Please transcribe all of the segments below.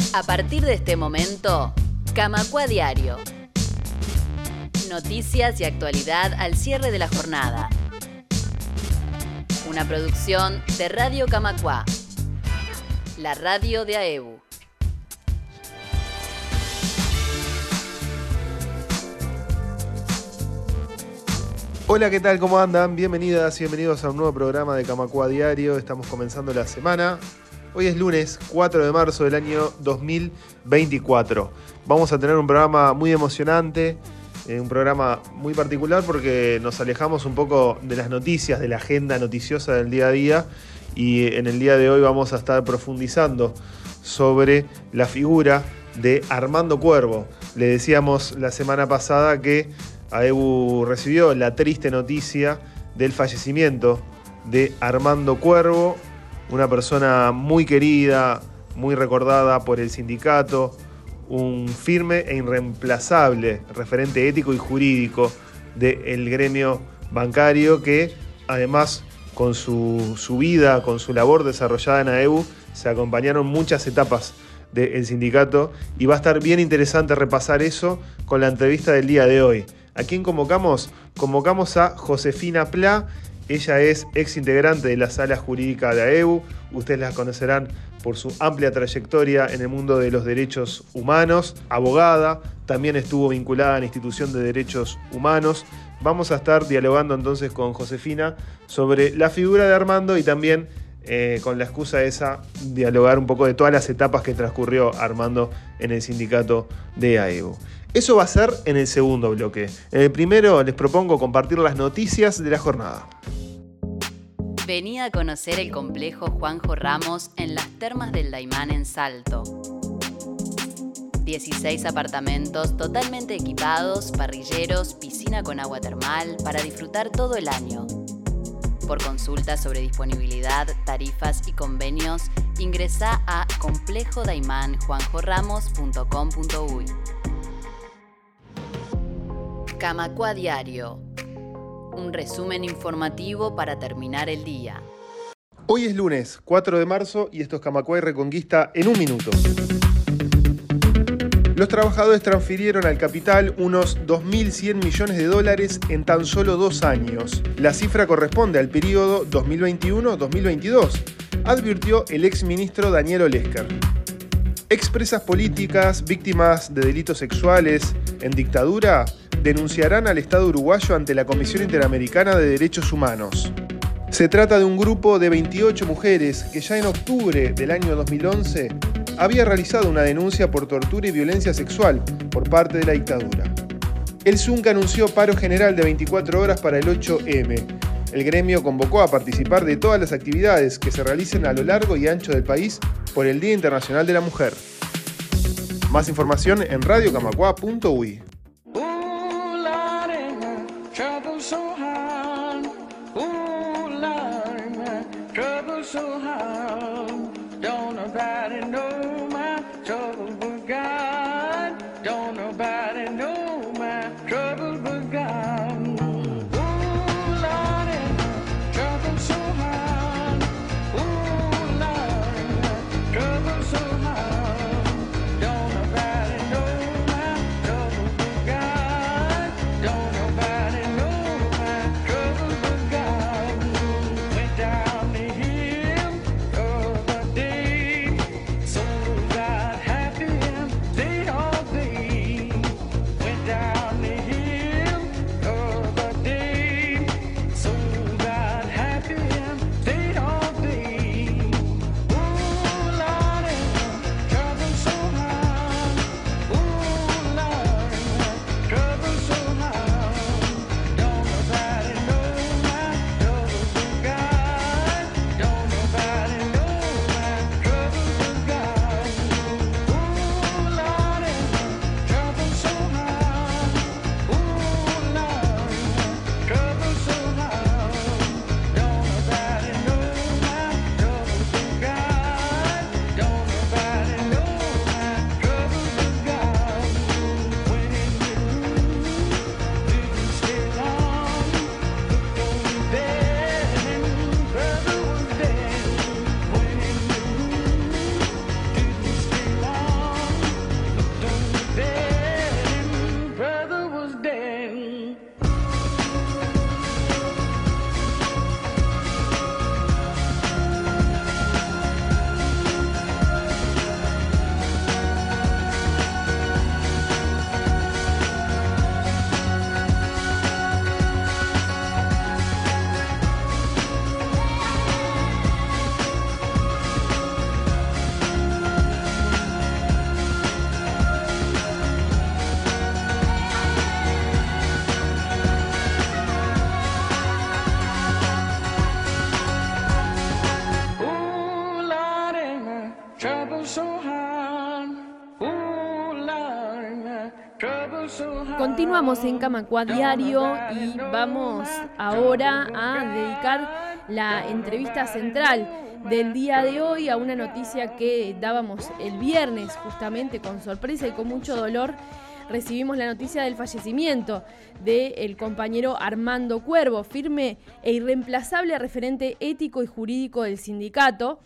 A partir de este momento, Camacuá Diario. Noticias y actualidad al cierre de la jornada. Una producción de Radio Camacuá, la radio de AEBU. Hola, ¿qué tal? ¿Cómo andan? Bienvenidas y bienvenidos a un nuevo programa de Camacuá Diario. Estamos comenzando la semana. Hoy es lunes 4 de marzo del año 2024. Vamos a tener un programa muy emocionante, un programa muy particular porque nos alejamos un poco de las noticias, de la agenda noticiosa del día a día, y en el día de hoy vamos a estar profundizando sobre la figura de Armando Cuervo. Le decíamos la semana pasada que AEBU recibió la triste noticia del fallecimiento de Armando Cuervo, una persona muy querida, muy recordada por el sindicato, un firme e irreemplazable referente ético y jurídico del gremio bancario que, además, con su vida, con su labor desarrollada en AEBU, se acompañaron muchas etapas del sindicato, y va a estar bien interesante repasar eso con la entrevista del día de hoy. ¿A quién convocamos? Convocamos a Josefina Plá. Ella es ex integrante de la sala jurídica de AEBU. Ustedes la conocerán por su amplia trayectoria en el mundo de los derechos humanos. Abogada, también estuvo vinculada a la institución de derechos humanos. Vamos a estar dialogando entonces con Josefina sobre la figura de Armando y también, con la excusa esa, dialogar un poco de todas las etapas que transcurrió Armando en el sindicato de AEBU. Eso va a ser en el segundo bloque. En el primero les propongo compartir las noticias de la jornada. Vení a conocer el complejo Juanjo Ramos en las Termas del Daymán en Salto. 16 apartamentos totalmente equipados, parrilleros, piscina con agua termal para disfrutar todo el año. Por consultas sobre disponibilidad, tarifas y convenios, ingresá a complejodaimanjuanjoramos.com.uy. Camacuá Diario. Un resumen informativo para terminar el día. Hoy es lunes 4 de marzo y esto es Camacuá y Reconquista en un minuto. Los trabajadores transfirieron al capital unos 2.100 millones de dólares en tan solo 2 años. La cifra corresponde al periodo 2021-2022, advirtió el exministro Daniel Olesker. Expresas políticas, víctimas de delitos sexuales en dictadura, denunciarán al Estado uruguayo ante la Comisión Interamericana de Derechos Humanos. Se trata de un grupo de 28 mujeres que ya en octubre del año 2011 había realizado una denuncia por tortura y violencia sexual por parte de la dictadura. El ZUNC anunció paro general de 24 horas para el 8M. El gremio convocó a participar de todas las actividades que se realicen a lo largo y ancho del país por el Día Internacional de la Mujer. Más información en radiocamacua.uy. So Continuamos en Camacua Diario y vamos ahora a dedicar la entrevista central del día de hoy a una noticia que dábamos el viernes justamente con sorpresa y con mucho dolor. Recibimos la noticia del fallecimiento del compañero Armando Cuervo, firme e irreemplazable referente ético y jurídico del sindicato.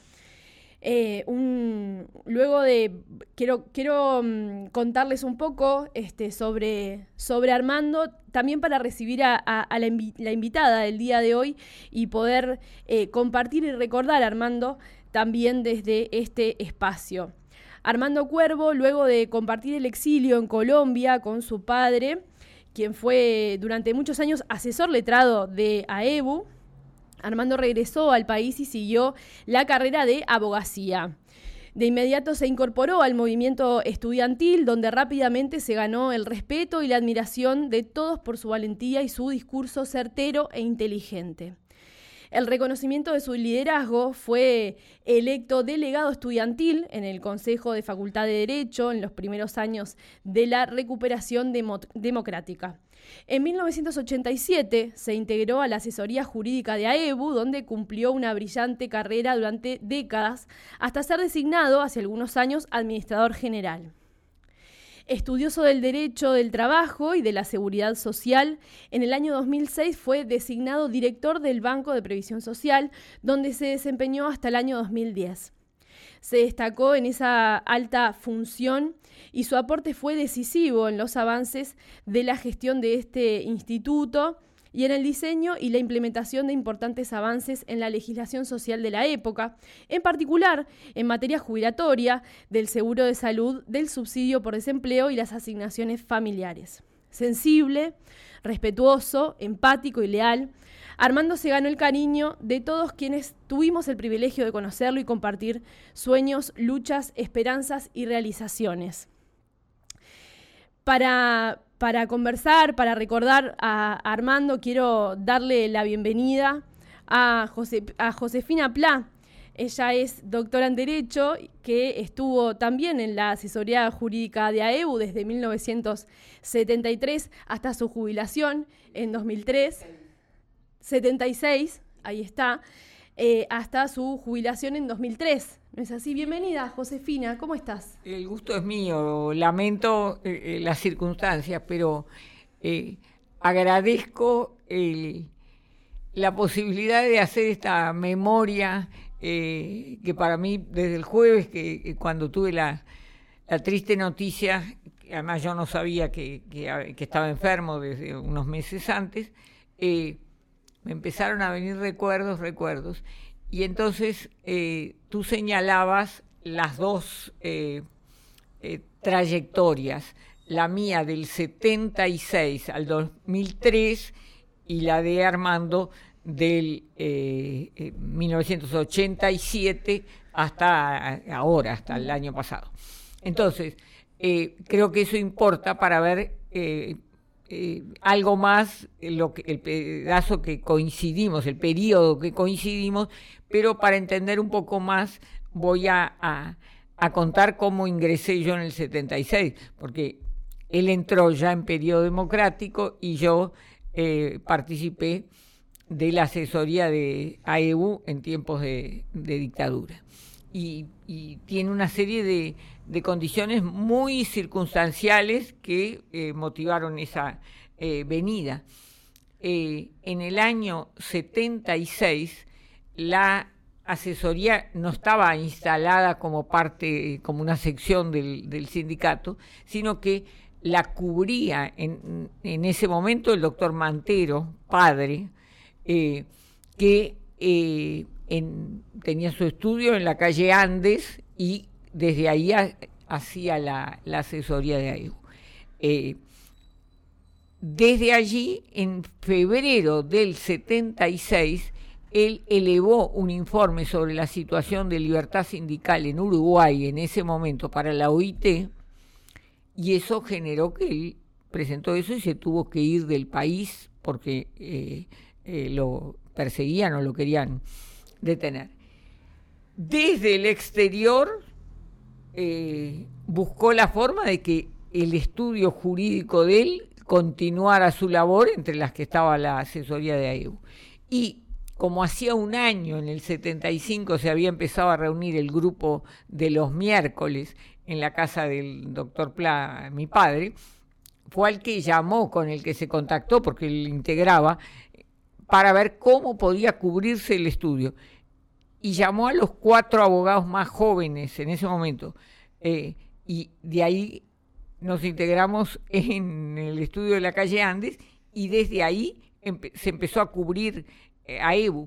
Quiero contarles un poco sobre Armando, también para recibir a la invitada del día de hoy y poder compartir y recordar a Armando también desde este espacio. Armando Cuervo, luego de compartir el exilio en Colombia con su padre, quien fue durante muchos años asesor letrado de AEBU, Armando regresó al país y siguió la carrera de abogacía. De inmediato se incorporó al movimiento estudiantil, donde rápidamente se ganó el respeto y la admiración de todos por su valentía y su discurso certero e inteligente. El reconocimiento de su liderazgo, fue electo delegado estudiantil en el Consejo de Facultad de Derecho en los primeros años de la recuperación democrática. En 1987 se integró a la asesoría jurídica de AEBU, donde cumplió una brillante carrera durante décadas, hasta ser designado hace algunos años administrador general. Estudioso del derecho del trabajo y de la seguridad social, en el año 2006 fue designado director del Banco de Previsión Social, donde se desempeñó hasta el año 2010. Se destacó en esa alta función y su aporte fue decisivo en los avances de la gestión de este instituto y en el diseño y la implementación de importantes avances en la legislación social de la época, en particular en materia jubilatoria, del seguro de salud, del subsidio por desempleo y las asignaciones familiares. Sensible, respetuoso, empático y leal, Armando se ganó el cariño de todos quienes tuvimos el privilegio de conocerlo y compartir sueños, luchas, esperanzas y realizaciones. Para conversar, para recordar a Armando, quiero darle la bienvenida a Josefina Plá. Ella es doctora en Derecho, que estuvo también en la asesoría jurídica de AEBU desde 1973 hasta su jubilación en 2003. 76, ahí está, hasta su jubilación en 2003. ¿No es así? Bienvenida, Josefina, ¿cómo estás? El gusto es mío, lamento las circunstancias, pero agradezco la posibilidad de hacer esta memoria que para mí, desde el jueves, que cuando tuve la triste noticia, además yo no sabía que estaba enfermo desde unos meses antes, me empezaron a venir recuerdos, y entonces tú señalabas las dos trayectorias, la mía del 76 al 2003 y la de Armando del 1987 hasta ahora, hasta el año pasado. Entonces, creo que eso importa para ver algo más, el pedazo que coincidimos, el periodo que coincidimos, pero para entender un poco más voy a contar cómo ingresé yo en el 76, porque él entró ya en periodo democrático y yo participé de la asesoría de AEBU en tiempos de dictadura. Y tiene una serie de condiciones muy circunstanciales que motivaron esa venida. En el año 76, la asesoría no estaba instalada como parte, como una sección del sindicato, sino que la cubría en ese momento el doctor Mantero, padre, que tenía su estudio en la calle Andes y desde ahí hacía la asesoría de AEBU. Desde allí, en febrero del 76, él elevó un informe sobre la situación de libertad sindical en Uruguay en ese momento para la OIT, y eso generó que él presentó eso y se tuvo que ir del país porque lo perseguían o lo querían detener. Desde el exterior buscó la forma de que el estudio jurídico de él continuara su labor, entre las que estaba la asesoría de AEBU. Y como hacía un año, en el 75, se había empezado a reunir el grupo de los miércoles en la casa del doctor Pla, mi padre, fue al que llamó, con el que se contactó, porque él integraba, para ver cómo podía cubrirse el estudio. Y llamó a los 4 abogados más jóvenes en ese momento. Y de ahí nos integramos en el estudio de la calle Andes, y desde ahí se empezó a cubrir AEBU.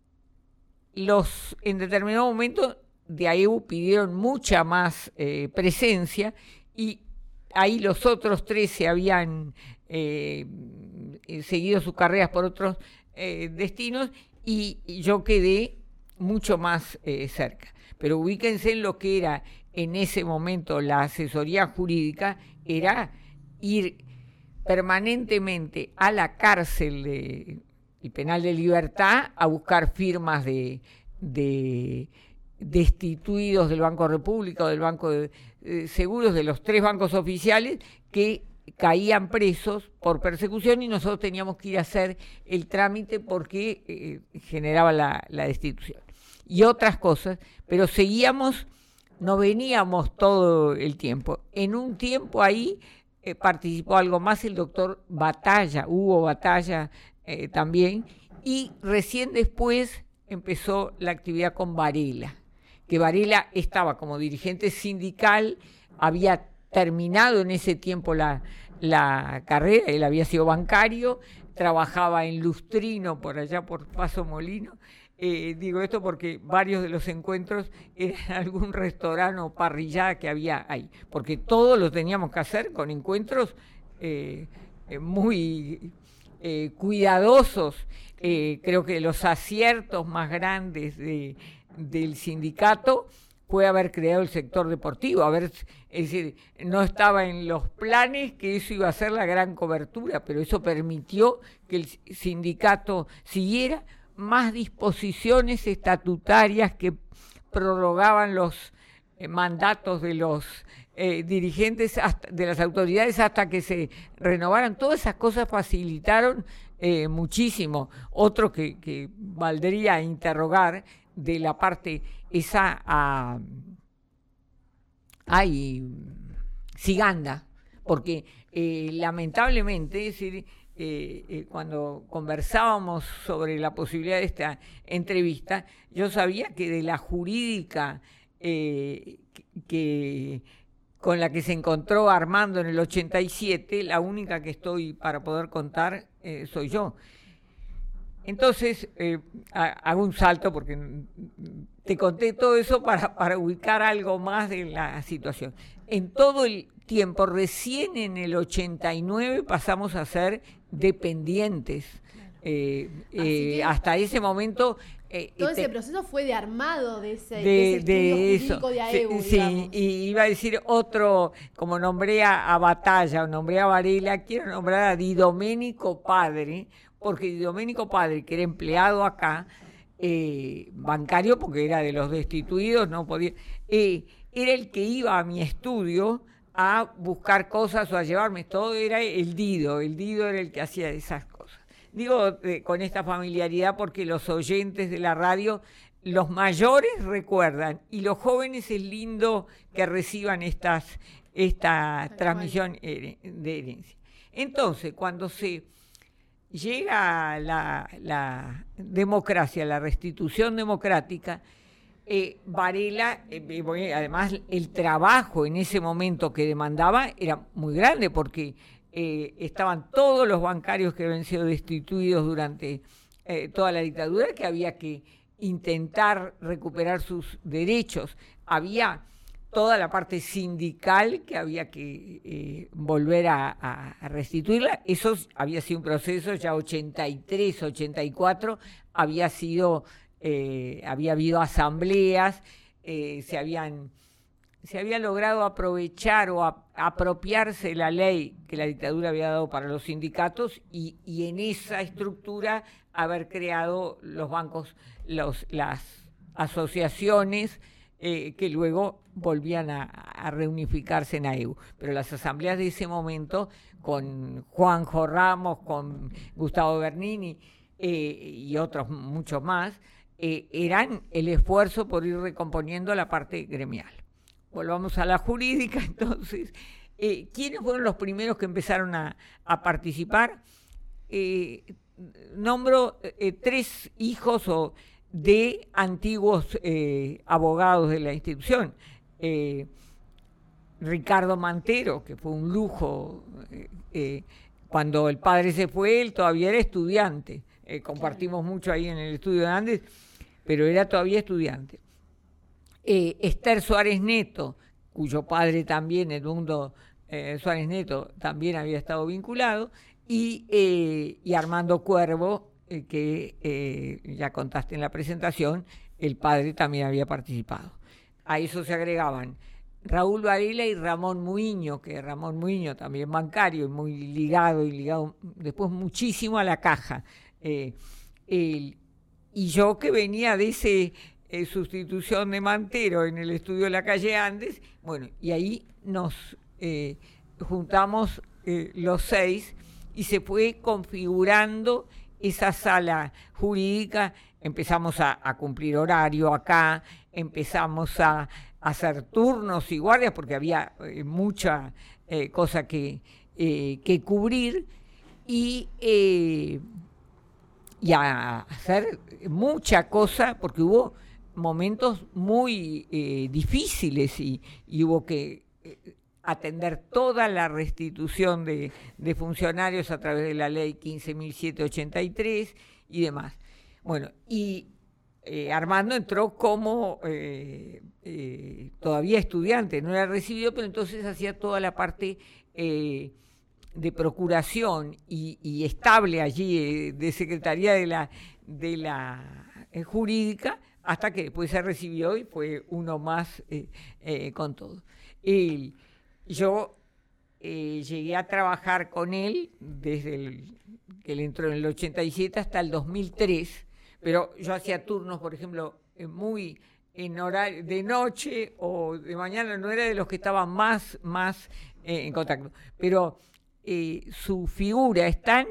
En determinado momento de AEBU pidieron mucha más presencia, y ahí los otros 3 se habían seguido sus carreras por otros destinos, y yo quedé mucho más cerca. Pero ubíquense en lo que era en ese momento la asesoría jurídica, era ir permanentemente a la cárcel el penal de Libertad a buscar firmas de destituidos del Banco República o del Banco de Seguros, de los 3 bancos oficiales que caían presos por persecución, y nosotros teníamos que ir a hacer el trámite porque generaba la destitución y otras cosas, pero seguíamos, no veníamos todo el tiempo. En un tiempo ahí participó algo más el doctor Batalla, Hugo Batalla también, y recién después empezó la actividad con Varela, que Varela estaba como dirigente sindical, había terminado en ese tiempo la carrera, él había sido bancario, trabajaba en Lustrino, por allá por Paso Molino. Digo esto porque varios de los encuentros eran algún restaurante o parrillada que había ahí, porque todos lo teníamos que hacer con encuentros muy cuidadosos. Creo que los aciertos más grandes del sindicato fue haber creado el sector deportivo, es decir, no estaba en los planes que eso iba a ser la gran cobertura, pero eso permitió que el sindicato siguiera, más disposiciones estatutarias que prorrogaban los mandatos de los dirigentes, de las autoridades, hasta que se renovaran. Todas esas cosas facilitaron muchísimo. Otro que valdría interrogar de la parte esa Siganda, porque lamentablemente, es decir, cuando conversábamos sobre la posibilidad de esta entrevista, yo sabía que de la jurídica con la que se encontró Armando en el 87, la única que estoy para poder contar soy yo. Entonces, hago un salto porque te conté todo eso para ubicar algo más de la situación. En todo el tiempo, recién en el 89 pasamos a ser dependientes. Hasta ese momento... todo ese proceso fue de armado de ese estudio jurídico de AEBU, sí, y iba a decir otro, como nombré a Batalla o nombré a Varela, quiero nombrar a Di Domenico Padre, porque Di Domenico Padre, que era empleado acá, bancario, porque era de los destituidos, no podía, era el que iba a mi estudio a buscar cosas o a llevarme todo, era el Dido era el que hacía esas cosas. Digo con esta familiaridad porque los oyentes de la radio, los mayores recuerdan, y los jóvenes es lindo que reciban esta transmisión de herencia. Entonces, cuando se llega la democracia, la restitución democrática, Varela, además el trabajo en ese momento que demandaba era muy grande, porque estaban todos los bancarios que habían sido destituidos durante toda la dictadura, que había que intentar recuperar sus derechos. Había toda la parte sindical que había que volver a restituirla. Eso había sido un proceso, ya 83, 84, había habido asambleas, se había logrado aprovechar o apropiarse la ley que la dictadura había dado para los sindicatos, y en esa estructura haber creado los bancos, las asociaciones que luego volvían a reunificarse en AEU. Pero las asambleas de ese momento, con Juanjo Ramos, con Gustavo Bernini y otros muchos más, eran el esfuerzo por ir recomponiendo la parte gremial. Volvamos a la jurídica, entonces. ¿Quiénes fueron los primeros que empezaron a participar? Nombro 3 hijos de antiguos abogados de la institución. Ricardo Mantero, que fue un lujo, cuando el padre se fue, él todavía era estudiante. Compartimos mucho ahí en el estudio de Andes, pero era todavía estudiante. Esther Suárez Neto, cuyo padre también, Edmundo Suárez Neto, también había estado vinculado, y Armando Cuervo, que ya contaste en la presentación, el padre también había participado. A eso se agregaban Raúl Varela y Ramón Muiño, que Ramón Muiño también bancario, muy ligado después muchísimo a la caja. Y yo, que venía de ese sustitución de Mantero en el estudio de la calle Andes, bueno, y ahí nos juntamos los 6 y se fue configurando esa sala jurídica. Empezamos a cumplir horario acá, empezamos a hacer turnos y guardias porque había mucha cosa que cubrir y a hacer mucha cosa porque hubo momentos muy difíciles y hubo que atender toda la restitución de funcionarios a través de la ley 15.783 y demás. Bueno, y Armando entró como todavía estudiante, no era recibido, pero entonces hacía toda la parte de procuración y estable allí de secretaría de la jurídica, hasta que después se recibió y fue uno más con todo. Yo llegué a trabajar con él desde que él entró en el 87 hasta el 2003, pero yo hacía turnos, por ejemplo, muy en horario de noche o de mañana, no era de los que estaban más en contacto, pero su figura es tan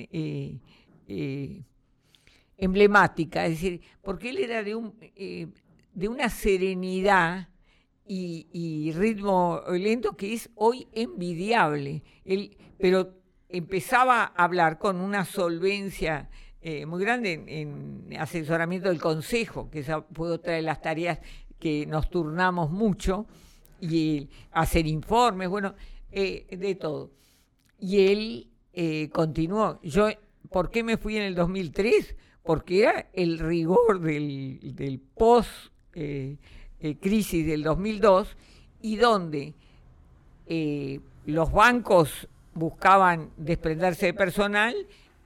emblemática, es decir, porque él era de una serenidad y ritmo lento que es hoy envidiable. Pero empezaba a hablar con una solvencia muy grande en asesoramiento del consejo, que esa fue otra de las tareas que nos turnamos mucho, y hacer informes, bueno, de todo. Y él continuó. Yo, ¿por qué me fui en el 2003? Porque era el rigor del post-crisis del 2002, y donde los bancos buscaban desprenderse de personal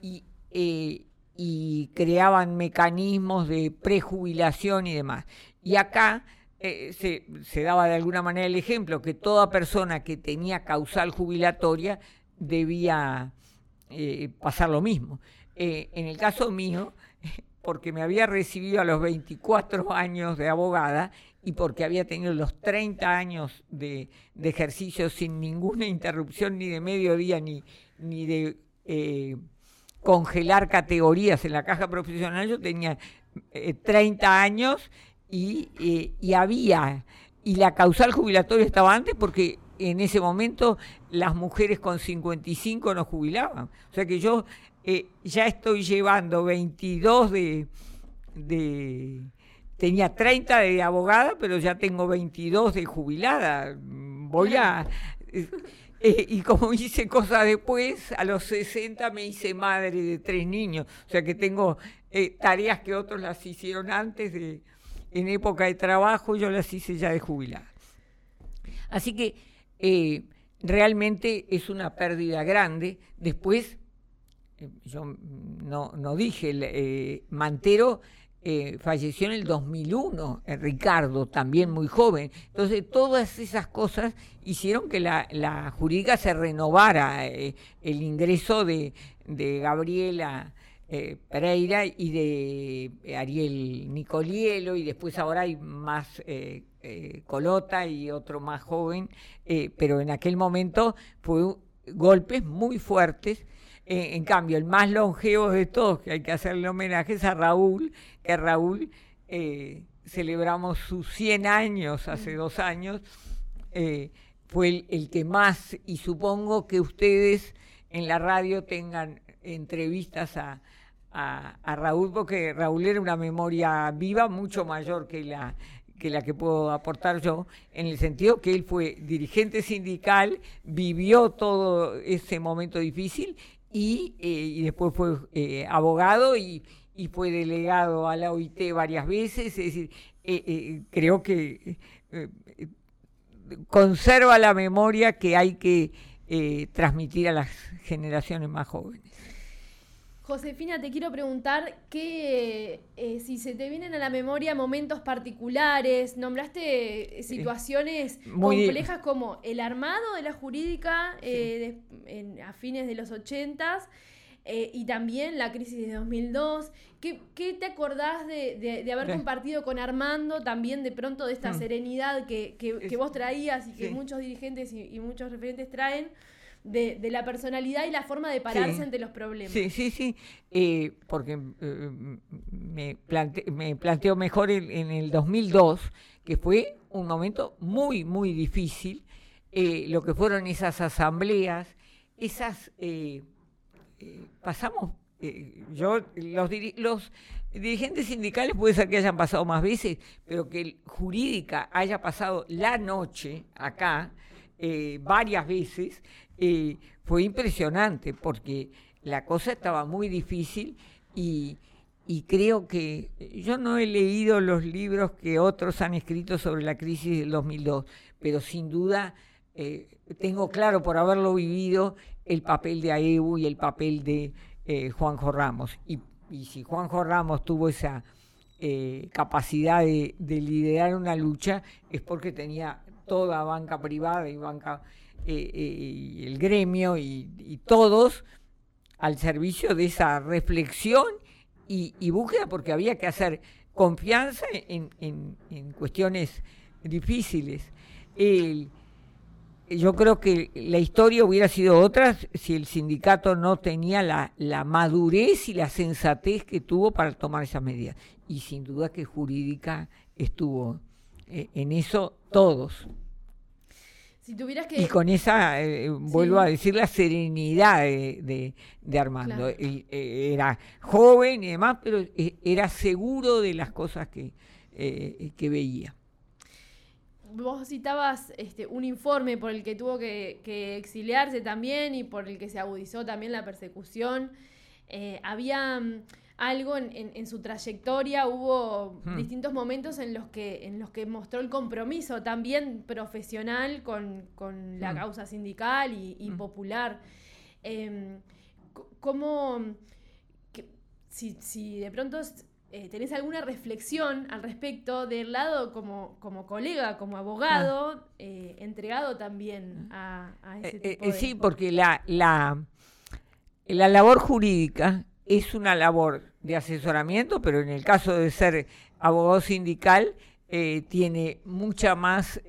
y creaban mecanismos de prejubilación y demás. Y acá se daba de alguna manera el ejemplo que toda persona que tenía causal jubilatoria debía pasar lo mismo. En el caso mío, porque me había recibido a los 24 años de abogada y porque había tenido los 30 años de ejercicio sin ninguna interrupción, ni de mediodía, ni de congelar categorías en la caja profesional. Yo tenía 30 años y la causal jubilatoria estaba antes, porque en ese momento las mujeres con 55 no jubilaban. O sea que yo ya estoy llevando 22 tenía 30 de abogada, pero ya tengo 22 de jubilada. Y como hice cosas después, a los 60 me hice madre de 3 niños. O sea que tengo tareas que otros las hicieron antes, en época de trabajo, yo las hice ya de jubilada. Así que realmente es una pérdida grande. Después, yo no dije, Mantero falleció en el 2001, Ricardo, también muy joven. Entonces, todas esas cosas hicieron que la jurídica se renovara. El ingreso de Gabriela Pereira y de Ariel Nicolielo, y después ahora hay más Colota y otro más joven, pero en aquel momento fue golpes muy fuertes. En cambio, el más longevo de todos, que hay que hacerle homenaje, es a Raúl, que Raúl celebramos sus 100 años hace 2 años, fue el que más, y supongo que ustedes en la radio tengan entrevistas a Raúl, porque Raúl era una memoria viva mucho mayor que la que puedo aportar yo, en el sentido que él fue dirigente sindical, vivió todo ese momento difícil y después fue abogado y fue delegado a la OIT varias veces. Es decir, creo que conserva la memoria que hay que transmitir a las generaciones más jóvenes. Josefina, te quiero preguntar que si se te vienen a la memoria momentos particulares, nombraste situaciones complejas como el armado de la jurídica a fines de los 80s y también la crisis de 2002. ¿Qué te acordás de haber compartido con Armando también de pronto de esta serenidad que vos traías y que muchos dirigentes y muchos referentes traen? De la personalidad y la forma de pararse ante los problemas. Sí, porque me planteo mejor en el 2002, que fue un momento muy, muy difícil, lo que fueron esas asambleas, pasamos, los dirigentes sindicales puede ser que hayan pasado más veces, pero que el jurídica haya pasado la noche acá varias veces, fue impresionante porque la cosa estaba muy difícil y creo que yo no he leído los libros que otros han escrito sobre la crisis del 2002, pero sin duda tengo claro por haberlo vivido el papel de AEBU y el papel de Juanjo Ramos. Y si Juanjo Ramos tuvo esa capacidad de liderar una lucha es porque tenía toda banca privada y banca y el gremio y todos al servicio de esa reflexión y búsqueda, porque había que hacer confianza en cuestiones difíciles. Yo creo que la historia hubiera sido otra si el sindicato no tenía la madurez y la sensatez que tuvo para tomar esas medidas. Y sin duda que jurídica estuvo en eso todos. Si tuvieras que... Y con esa, vuelvo a decir, la serenidad de Armando. Claro. Era joven y demás, pero era seguro de las cosas que veía. Vos citabas un informe por el que tuvo que exiliarse también y por el que se agudizó también la persecución. Había algo en su trayectoria, hubo distintos momentos en los que mostró el compromiso también profesional con la causa sindical y popular. Si de pronto tenés alguna reflexión al respecto del lado como colega, como abogado, entregado también a ese tipo de... Sí, porque la labor jurídica es una labor de asesoramiento, pero en el caso de ser abogado sindical tiene mucha más,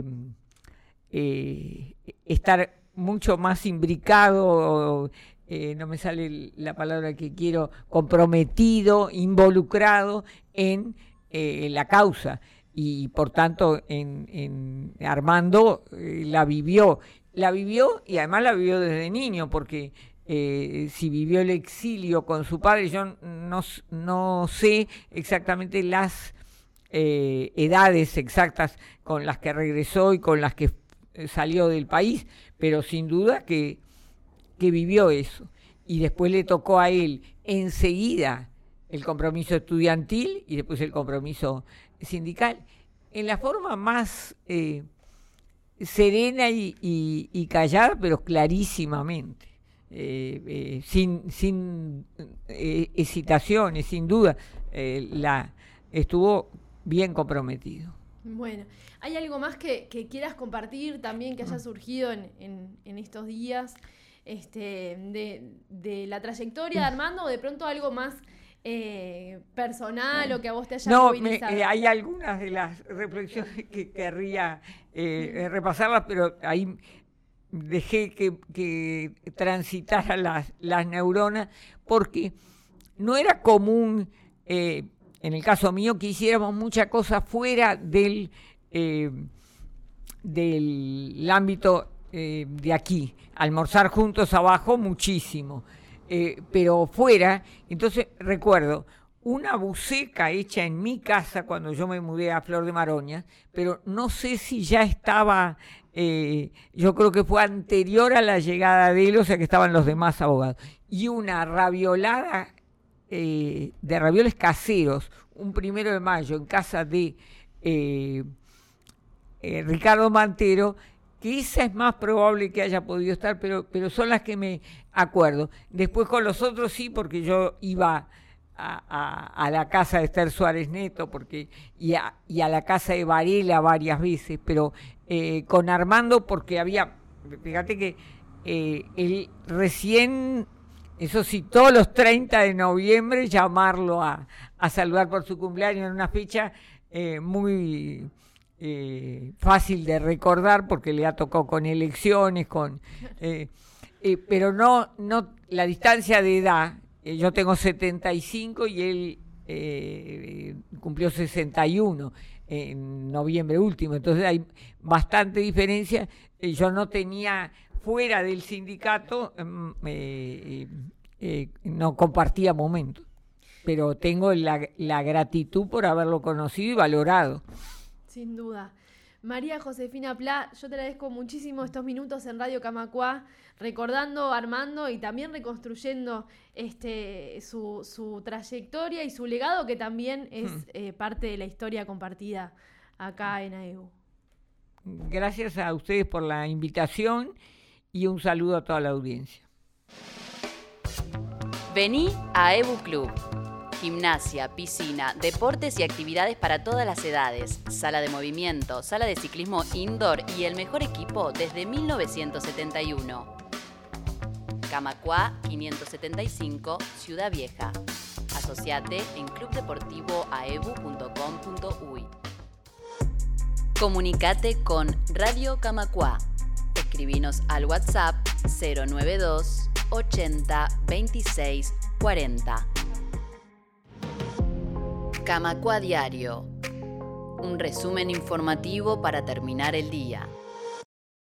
estar mucho más imbricado, no me sale la palabra que quiero, comprometido, involucrado en la causa. Y por tanto en Armando la vivió y además la vivió desde niño, porque si vivió el exilio con su padre, yo no sé exactamente las edades exactas con las que regresó y con las que salió del país, pero sin duda que vivió eso. Y después le tocó a él enseguida el compromiso estudiantil y después el compromiso sindical. En la forma más serena y callada, pero clarísimamente. Sin hesitaciones, sin duda, estuvo bien comprometido. Bueno, ¿hay algo más que quieras compartir también que haya surgido en estos días de la trayectoria de Armando, o de pronto algo más personal o que a vos te haya No, movilizado. hay algunas de las reflexiones que querría repasarlas, pero ahí dejé que transitaran las neuronas, porque no era común, en el caso mío, que hiciéramos muchas cosas fuera del ámbito de aquí. Almorzar juntos abajo, muchísimo. Pero fuera, entonces recuerdo una buceca hecha en mi casa cuando yo me mudé a Flor de Maroñas, pero no sé si ya estaba, yo creo que fue anterior a la llegada de él, o sea que estaban los demás abogados. Y una raviolada de ravioles caseros, un 1 de mayo en casa de Ricardo Mantero, que esa es más probable que haya podido estar, pero son las que me acuerdo. Después con los otros sí, porque yo iba a la casa de Esther Suárez Neto y a la casa de Varela varias veces, pero con Armando porque había, fíjate que él recién, eso sí, todos los 30 de noviembre llamarlo a saludar por su cumpleaños en una fecha muy... fácil de recordar porque le ha tocado con elecciones, pero no la distancia de edad. Yo tengo 75 y él cumplió 61 en noviembre último, entonces hay bastante diferencia. Yo no tenía fuera del sindicato, no compartía momentos, pero tengo la gratitud por haberlo conocido y valorado. Sin duda. María Josefina Pla, yo te agradezco muchísimo estos minutos en Radio Camacuá, recordando a Armando y también reconstruyendo su trayectoria y su legado, que también es parte de la historia compartida acá en AEBU. Gracias a ustedes por la invitación y un saludo a toda la audiencia. Vení a AEBU Club. Gimnasia, piscina, deportes y actividades para todas las edades, sala de movimiento, sala de ciclismo indoor y el mejor equipo desde 1971. Camacuá 575, Ciudad Vieja. Asociate en clubdeportivoaebu.com.uy. Comunicate con Radio Camacuá. Escribinos al WhatsApp 092 80 26 40. Camacuá Diario, un resumen informativo para terminar el día.